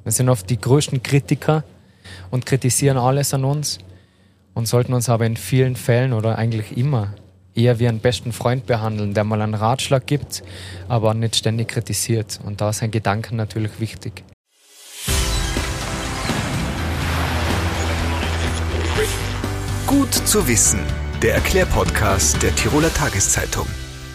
Wir sind oft die größten Kritiker und kritisieren alles an uns und sollten uns aber in vielen Fällen oder eigentlich immer eher wie einen besten Freund behandeln, der mal einen Ratschlag gibt, aber nicht ständig kritisiert. Und da sind Gedanken natürlich wichtig. Gut zu wissen, der Erklärpodcast der Tiroler Tageszeitung.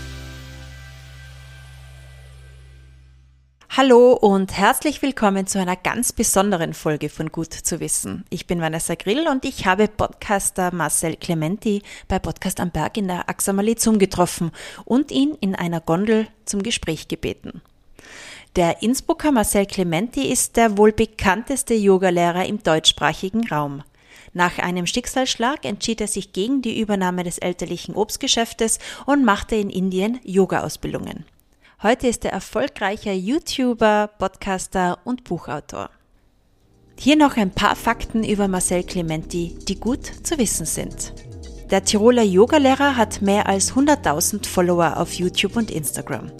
Hallo und herzlich willkommen zu einer ganz besonderen Folge von Gut zu wissen. Ich bin Vanessa Grill und ich habe Podcaster Marcel Clementi bei Podcast am Berg in der Axamalizum getroffen und ihn in einer Gondel zum Gespräch gebeten. Der Innsbrucker Marcel Clementi ist der wohl bekannteste Yogalehrer im deutschsprachigen Raum. Nach einem Schicksalsschlag entschied er sich gegen die Übernahme des elterlichen Obstgeschäftes und machte in Indien Yoga-Ausbildungen. Heute ist er erfolgreicher YouTuber, Podcaster und Buchautor. Hier noch ein paar Fakten über Marcel Clementi, die gut zu wissen sind. Der Tiroler Yogalehrer hat mehr als 100.000 Follower auf YouTube und Instagram.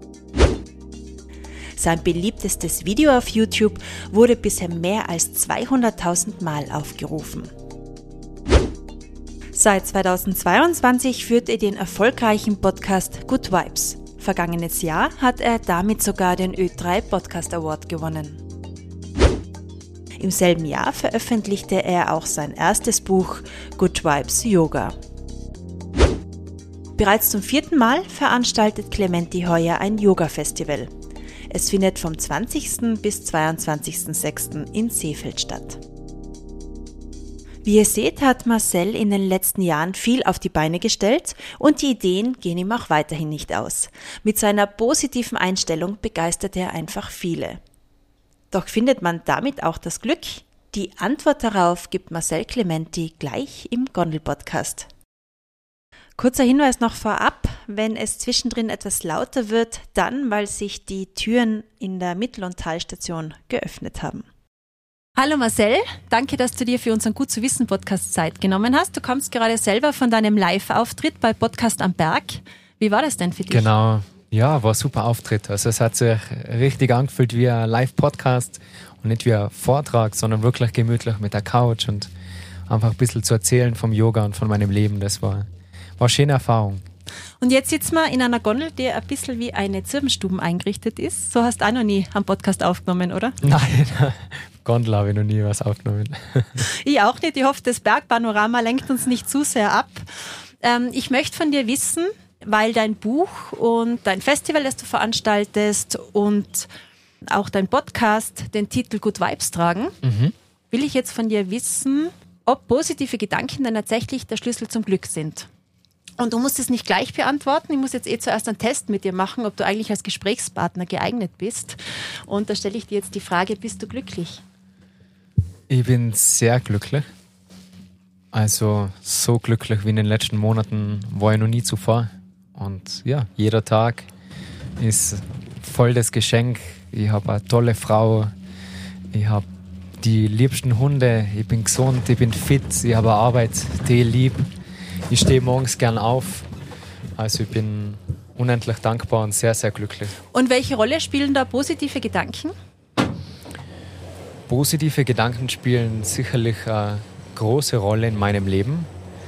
Sein beliebtestes Video auf YouTube wurde bisher mehr als 200.000 Mal aufgerufen. Seit 2022 führt er den erfolgreichen Podcast Good Vibes. Vergangenes Jahr hat er damit sogar den Ö3 Podcast Award gewonnen. Im selben Jahr veröffentlichte er auch sein erstes Buch Good Vibes Yoga. Bereits zum 4. Mal veranstaltet Clementi heuer ein Yoga-Festival. Es findet vom 20. bis 22.06. in Seefeld statt. Wie ihr seht, hat Marcel in den letzten Jahren viel auf die Beine gestellt und die Ideen gehen ihm auch weiterhin nicht aus. Mit seiner positiven Einstellung begeistert er einfach viele. Doch findet man damit auch das Glück? Die Antwort darauf gibt Marcel Clementi gleich im Gondel-Podcast. Kurzer Hinweis noch vorab, wenn es zwischendrin etwas lauter wird, dann, weil sich die Türen in der Mittel- und Talstation geöffnet haben. Hallo Marcel, danke, dass du dir für unseren Gut zu wissen Podcast Zeit genommen hast. Du kommst gerade selber von deinem Live-Auftritt bei Podcast am Berg. Wie war das denn für dich? Genau, ja, war ein super Auftritt. Also es hat sich richtig angefühlt wie ein Live-Podcast und nicht wie ein Vortrag, sondern wirklich gemütlich mit der Couch und einfach ein bisschen zu erzählen vom Yoga und von meinem Leben. Das war eine schöne Erfahrung. Und jetzt sitzen wir in einer Gondel, die ein bisschen wie eine Zirbenstube eingerichtet ist. So hast du auch noch nie einen Podcast aufgenommen, oder? Nein, Gondel habe ich noch nie was aufgenommen. Ich auch nicht. Ich hoffe, das Bergpanorama lenkt uns nicht zu sehr ab. Ich möchte von dir wissen, weil dein Buch und dein Festival, das du veranstaltest und auch dein Podcast den Titel Good Vibes tragen, will ich jetzt von dir wissen, ob positive Gedanken dann tatsächlich der Schlüssel zum Glück sind. Und du musst es nicht gleich beantworten. Ich muss jetzt zuerst einen Test mit dir machen, ob du eigentlich als Gesprächspartner geeignet bist. Und da stelle ich dir jetzt die Frage, bist du glücklich? Ich bin sehr glücklich. Also so glücklich wie in den letzten Monaten war ich noch nie zuvor. Und ja, jeder Tag ist voll das Geschenk. Ich habe eine tolle Frau. Ich habe die liebsten Hunde. Ich bin gesund, ich bin fit. Ich habe eine Arbeit, die ich liebe. Ich stehe morgens gern auf. Also ich bin unendlich dankbar und sehr, sehr glücklich. Und welche Rolle spielen da positive Gedanken? Positive Gedanken spielen sicherlich eine große Rolle in meinem Leben.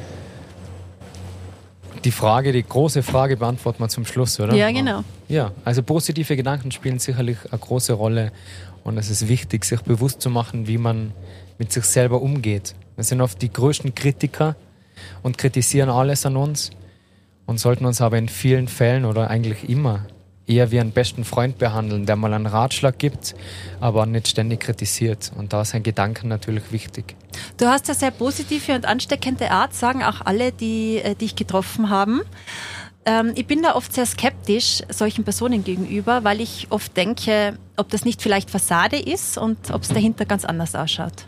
Die große Frage beantworten wir zum Schluss, oder? Ja, genau. Ja, also positive Gedanken spielen sicherlich eine große Rolle. Und es ist wichtig, sich bewusst zu machen, wie man mit sich selber umgeht. Wir sind oft die größten Kritiker und kritisieren alles an uns und sollten uns aber in vielen Fällen oder eigentlich immer eher wie einen besten Freund behandeln, der mal einen Ratschlag gibt, aber nicht ständig kritisiert. Und da sind Gedanken natürlich wichtig. Du hast eine sehr positive und ansteckende Art, sagen auch alle, die dich getroffen haben. Ich bin da oft sehr skeptisch solchen Personen gegenüber, weil ich oft denke, ob das nicht vielleicht Fassade ist und ob es dahinter ganz anders ausschaut.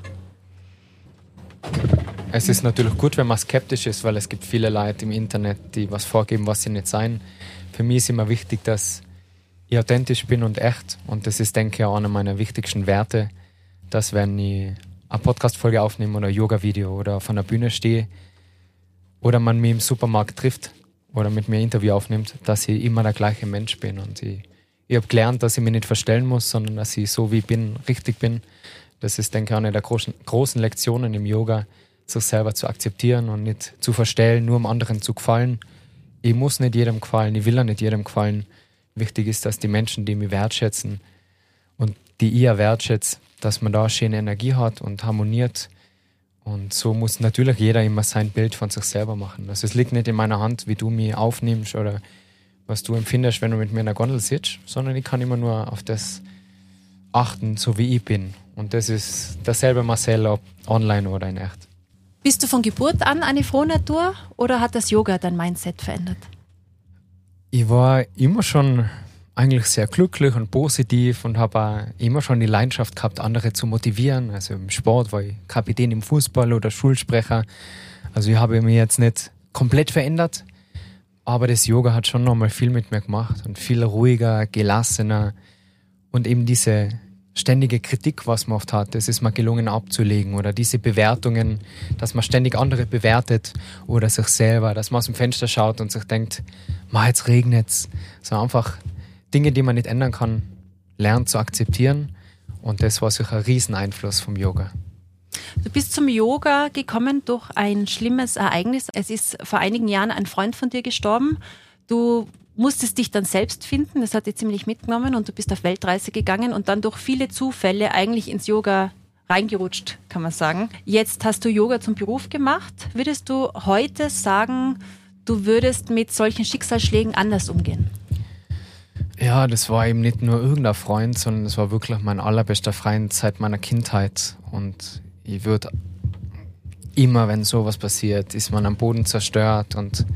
Es ist natürlich gut, wenn man skeptisch ist, weil es gibt viele Leute im Internet, die was vorgeben, was sie nicht sein. Für mich ist immer wichtig, dass ich authentisch bin und echt. Und das ist, denke ich, auch einer meiner wichtigsten Werte, dass wenn ich eine Podcast-Folge aufnehme oder ein Yoga-Video oder auf einer Bühne stehe oder man mich im Supermarkt trifft oder mit mir ein Interview aufnimmt, dass ich immer der gleiche Mensch bin. Und ich Ich habe gelernt, dass ich mich nicht verstellen muss, sondern dass ich so wie ich bin, richtig bin. Das ist, denke ich, eine der großen Lektionen im Yoga, sich selber zu akzeptieren und nicht zu verstellen, nur um anderen zu gefallen. Ich muss nicht jedem gefallen, ich will auch nicht jedem gefallen. Wichtig ist, dass die Menschen, die mich wertschätzen und die ich auch wertschätze, dass man da schöne Energie hat und harmoniert. Und so muss natürlich jeder immer sein Bild von sich selber machen. Also es liegt nicht in meiner Hand, wie du mich aufnimmst oder was du empfindest, wenn du mit mir in der Gondel sitzt, sondern ich kann immer nur auf das achten, so wie ich bin. Und das ist derselbe Marcel, ob online oder in echt. Bist du von Geburt an eine Frohnatur oder hat das Yoga dein Mindset verändert? Ich war immer schon eigentlich sehr glücklich und positiv und habe auch immer schon die Leidenschaft gehabt, andere zu motivieren. Also im Sport war ich Kapitän im Fußball oder Schulsprecher. Also ich habe mich jetzt nicht komplett verändert, aber das Yoga hat schon nochmal viel mit mir gemacht und viel ruhiger, gelassener und eben diese ständige Kritik, was man oft hat, das ist mir gelungen abzulegen oder diese Bewertungen, dass man ständig andere bewertet oder sich selber, dass man aus dem Fenster schaut und sich denkt, jetzt regnet's. So einfach Dinge, die man nicht ändern kann, lernt zu akzeptieren und das war sicher ein Rieseneinfluss vom Yoga. Du bist zum Yoga gekommen durch ein schlimmes Ereignis. Es ist vor einigen Jahren ein Freund von dir gestorben. Du musstest dich dann selbst finden, das hat dich ziemlich mitgenommen und du bist auf Weltreise gegangen und dann durch viele Zufälle eigentlich ins Yoga reingerutscht, kann man sagen. Jetzt hast du Yoga zum Beruf gemacht. Würdest du heute sagen, du würdest mit solchen Schicksalsschlägen anders umgehen? Ja, das war eben nicht nur irgendein Freund, sondern das war wirklich mein allerbester Freund seit meiner Kindheit und ich würde immer, wenn sowas passiert, ist man am Boden zerstört und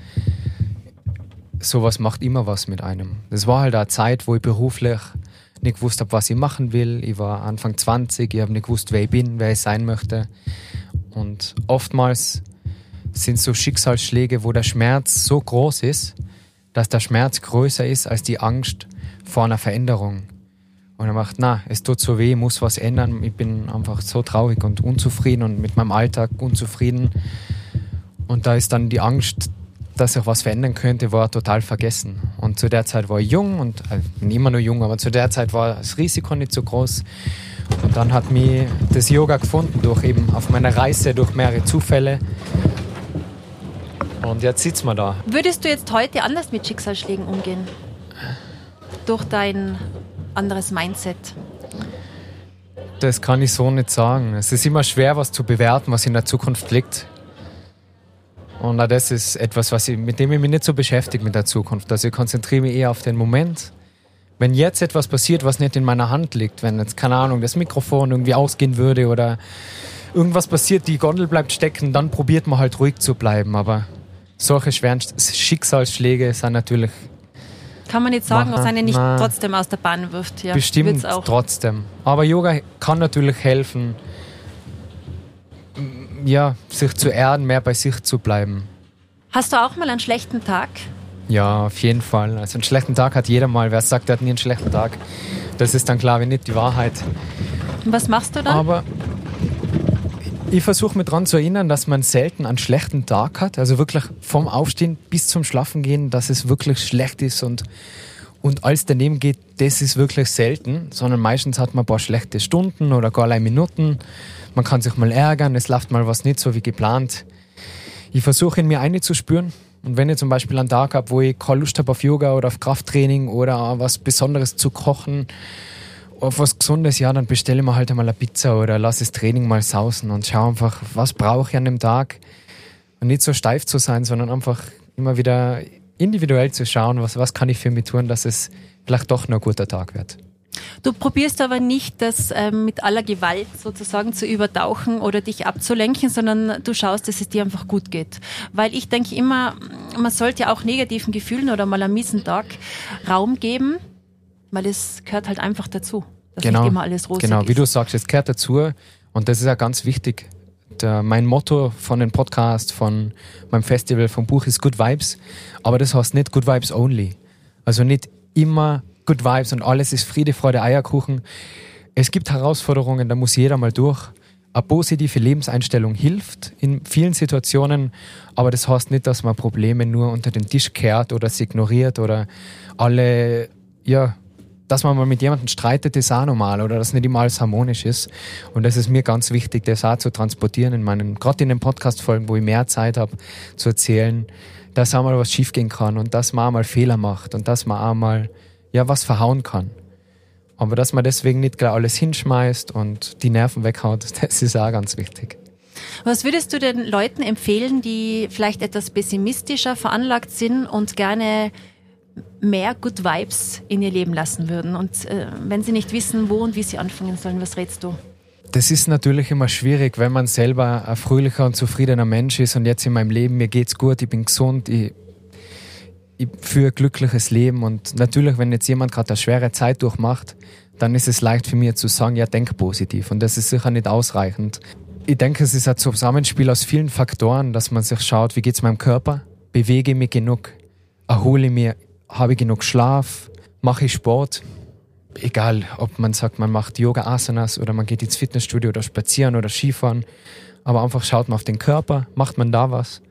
sowas macht immer was mit einem. Das war halt eine Zeit, wo ich beruflich nicht gewusst habe, was ich machen will. Ich war Anfang 20, ich habe nicht gewusst, wer ich bin, wer ich sein möchte. Und oftmals sind so Schicksalsschläge, wo der Schmerz so groß ist, dass der Schmerz größer ist als die Angst vor einer Veränderung. Und er macht, es tut so weh, ich muss was ändern. Ich bin einfach so traurig und unzufrieden und mit meinem Alltag unzufrieden. Und da ist dann die Angst, dass sich was verändern könnte, war total vergessen. Und zu der Zeit war ich jung und bin immer noch jung, aber zu der Zeit war das Risiko nicht so groß. Und dann hat mich das Yoga gefunden, durch eben auf meiner Reise, durch mehrere Zufälle. Und jetzt sitzen wir da. Würdest du jetzt heute anders mit Schicksalsschlägen umgehen? Durch dein anderes Mindset? Das kann ich so nicht sagen. Es ist immer schwer, was zu bewerten, was in der Zukunft liegt. Und auch das ist etwas, mit dem ich mich nicht so beschäftige mit der Zukunft. Also ich konzentriere mich eher auf den Moment. Wenn jetzt etwas passiert, was nicht in meiner Hand liegt, wenn jetzt, keine Ahnung, das Mikrofon irgendwie ausgehen würde oder irgendwas passiert, die Gondel bleibt stecken, dann probiert man halt ruhig zu bleiben. Aber solche schweren Schicksalsschläge sind natürlich... Kann man nicht sagen, was einen nicht trotzdem aus der Bahn wirft. Ja, bestimmt auch. Trotzdem. Aber Yoga kann natürlich helfen, ja, sich zu erden, mehr bei sich zu bleiben. Hast du auch mal einen schlechten Tag? Ja, auf jeden Fall. Also einen schlechten Tag hat jeder mal. Wer sagt, er hat nie einen schlechten Tag? Das ist dann klar wie nicht die Wahrheit. Und was machst du dann? Aber ich versuche mich daran zu erinnern, dass man selten einen schlechten Tag hat. Also wirklich vom Aufstehen bis zum Schlafen gehen, dass es wirklich schlecht ist und alles daneben geht, das ist wirklich selten. Sondern meistens hat man ein paar schlechte Stunden oder gar allein Minuten. Man kann sich mal ärgern, es läuft mal was nicht so wie geplant. Ich versuche in mir einzuspüren. Und wenn ich zum Beispiel einen Tag habe, wo ich keine Lust habe auf Yoga oder auf Krafttraining oder was Besonderes zu kochen, auf was Gesundes, ja, dann bestelle ich mir halt einmal eine Pizza oder lasse das Training mal sausen und schaue einfach, was brauche ich an dem Tag. Und nicht so steif zu sein, sondern einfach immer wieder individuell zu schauen, was kann ich für mich tun, dass es vielleicht doch noch ein guter Tag wird. Du probierst aber nicht, das mit aller Gewalt sozusagen zu übertauchen oder dich abzulenken, sondern du schaust, dass es dir einfach gut geht. Weil ich denke immer, man sollte auch negativen Gefühlen oder mal einem miesen Tag Raum geben, weil es gehört halt einfach dazu, dass nicht immer alles rosig ist. Genau, wie du sagst, es gehört dazu und das ist ja ganz wichtig. Mein Motto von dem Podcast, von meinem Festival, vom Buch ist Good Vibes, aber das heißt nicht Good Vibes only. Also nicht immer Good Vibes und alles ist Friede, Freude, Eierkuchen. Es gibt Herausforderungen, da muss jeder mal durch. Eine positive Lebenseinstellung hilft in vielen Situationen, aber das heißt nicht, dass man Probleme nur unter den Tisch kehrt oder sie ignoriert oder alle dass man mal mit jemandem streitet, ist auch normal oder dass nicht immer alles harmonisch ist. Und das ist mir ganz wichtig, das auch zu transportieren gerade in den Podcast-Folgen, wo ich mehr Zeit habe zu erzählen, dass auch mal was schiefgehen kann und dass man auch mal Fehler macht und dass man auch mal was verhauen kann. Aber dass man deswegen nicht gleich alles hinschmeißt und die Nerven weghaut, das ist auch ganz wichtig. Was würdest du den Leuten empfehlen, die vielleicht etwas pessimistischer veranlagt sind und gerne mehr Good Vibes in ihr Leben lassen würden? Und wenn sie nicht wissen, wo und wie sie anfangen sollen, was rätst du? Das ist natürlich immer schwierig, wenn man selber ein fröhlicher und zufriedener Mensch ist und jetzt in meinem Leben, mir geht's gut, ich bin gesund, ich führe ein glückliches Leben. Und natürlich, wenn jetzt jemand gerade eine schwere Zeit durchmacht, dann ist es leicht für mich zu sagen, ja, denk positiv. Und das ist sicher nicht ausreichend. Ich denke, es ist ein Zusammenspiel aus vielen Faktoren, dass man sich schaut, wie geht's meinem Körper? Bewege ich mich genug? Erhole ich mich? Habe ich genug Schlaf? Mache ich Sport? Egal, ob man sagt, man macht Yoga-Asanas oder man geht ins Fitnessstudio oder spazieren oder Skifahren. Aber einfach schaut man auf den Körper, macht man da was?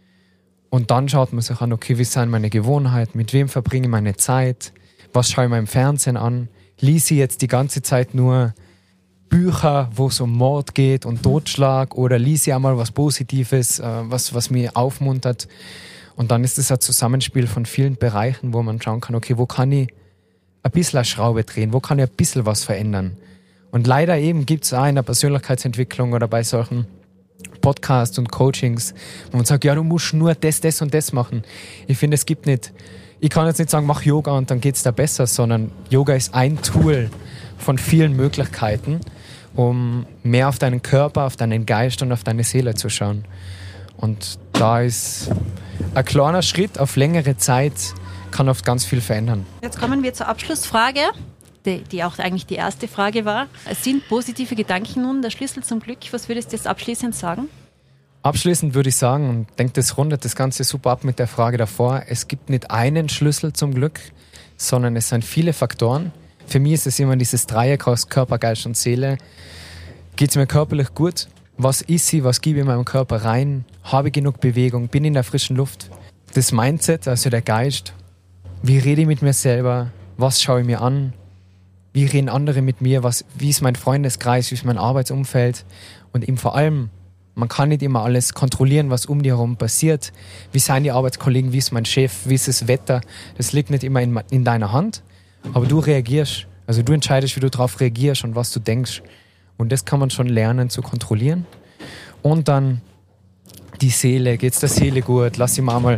Und dann schaut man sich an, okay, wie sind meine Gewohnheiten? Mit wem verbringe ich meine Zeit? Was schaue ich mir im Fernsehen an? Lese ich jetzt die ganze Zeit nur Bücher, wo es um Mord geht und Totschlag, oder lese ich einmal was Positives, was mich aufmuntert. Und dann ist es ein Zusammenspiel von vielen Bereichen, wo man schauen kann, okay, wo kann ich ein bisschen eine Schraube drehen, wo kann ich ein bisschen was verändern. Und leider eben gibt es auch in der Persönlichkeitsentwicklung oder bei solchen Podcasts und Coachings, wo man sagt, ja, du musst nur das und das machen. Ich finde, es gibt nicht, ich kann jetzt nicht sagen, mach Yoga und dann geht's da besser, sondern Yoga ist ein Tool von vielen Möglichkeiten, um mehr auf deinen Körper, auf deinen Geist und auf deine Seele zu schauen. Und da ist ein kleiner Schritt auf längere Zeit, kann oft ganz viel verändern. Jetzt kommen wir zur Abschlussfrage, die auch eigentlich die erste Frage war. Sind positive Gedanken nun der Schlüssel zum Glück? Was würdest du jetzt abschließend sagen? Abschließend würde ich sagen, und ich denke, das rundet das Ganze super ab mit der Frage davor, es gibt nicht einen Schlüssel zum Glück, sondern es sind viele Faktoren. Für mich ist es immer dieses Dreieck aus Körper, Geist und Seele. Geht es mir körperlich gut? Was ist ich? Was gebe ich in meinem Körper rein? Habe ich genug Bewegung? Bin ich in der frischen Luft? Das Mindset, also der Geist. Wie rede ich mit mir selber? Was schaue ich mir an? Wie reden andere mit mir? Wie ist mein Freundeskreis? Wie ist mein Arbeitsumfeld? Und eben vor allem, man kann nicht immer alles kontrollieren, was um dir herum passiert. Wie sind die Arbeitskollegen? Wie ist mein Chef? Wie ist das Wetter? Das liegt nicht immer in deiner Hand. Aber du reagierst. Also du entscheidest, wie du darauf reagierst und was du denkst. Und das kann man schon lernen zu kontrollieren. Und dann die Seele. Geht es der Seele gut? Lass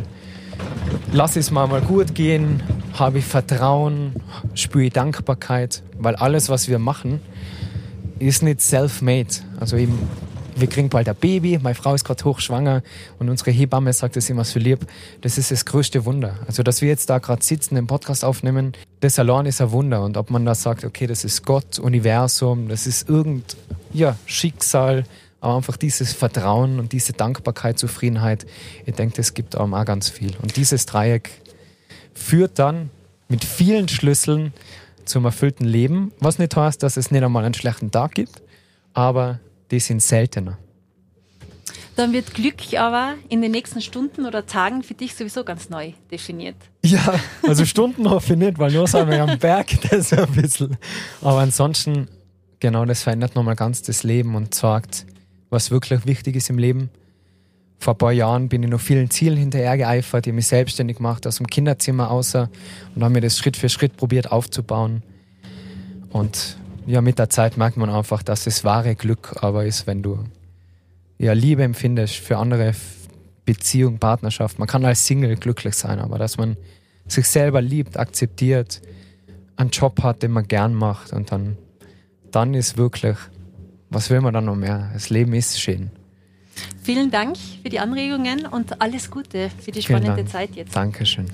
es mir mal gut gehen. Habe ich Vertrauen? Spüre ich Dankbarkeit? Weil alles, was wir machen, ist nicht self-made. Also eben, wir kriegen bald ein Baby, meine Frau ist gerade hochschwanger und unsere Hebamme sagt das immer so lieb. Das ist das größte Wunder. Also, dass wir jetzt da gerade sitzen, den Podcast aufnehmen, das allein ist ein Wunder. Und ob man da sagt, okay, das ist Gott, Universum, das ist Schicksal, aber einfach dieses Vertrauen und diese Dankbarkeit, Zufriedenheit, ich denke, das gibt einem auch ganz viel. Und dieses Dreieck führt dann mit vielen Schlüsseln zum erfüllten Leben, was nicht heißt, dass es nicht einmal einen schlechten Tag gibt, aber die sind seltener. Dann wird Glück aber in den nächsten Stunden oder Tagen für dich sowieso ganz neu definiert. Ja, also Stunden hoffe ich nicht, weil nur sind wir am Berg, das ist ein bisschen. Aber ansonsten, genau, das verändert nochmal ganz das Leben und sagt, was wirklich wichtig ist im Leben. Vor ein paar Jahren bin ich noch vielen Zielen hinterher geeifert, ich habe mich selbstständig gemacht, aus dem Kinderzimmer außer und habe mir das Schritt für Schritt probiert aufzubauen. Und ja, mit der Zeit merkt man einfach, dass das wahre Glück aber ist, wenn du Liebe empfindest für andere, Beziehung, Partnerschaft. Man kann als Single glücklich sein, aber dass man sich selber liebt, akzeptiert, einen Job hat, den man gern macht und dann ist wirklich, was will man dann noch mehr? Das Leben ist schön. Vielen Dank für die Anregungen und alles Gute für die spannende Zeit jetzt. Dankeschön.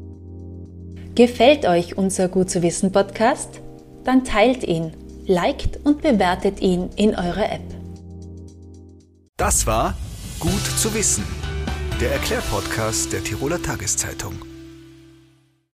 Gefällt euch unser Gut zu wissen Podcast? Dann teilt ihn, liked und bewertet ihn in eurer App. Das war Gut zu wissen, der Erklärpodcast der Tiroler Tageszeitung.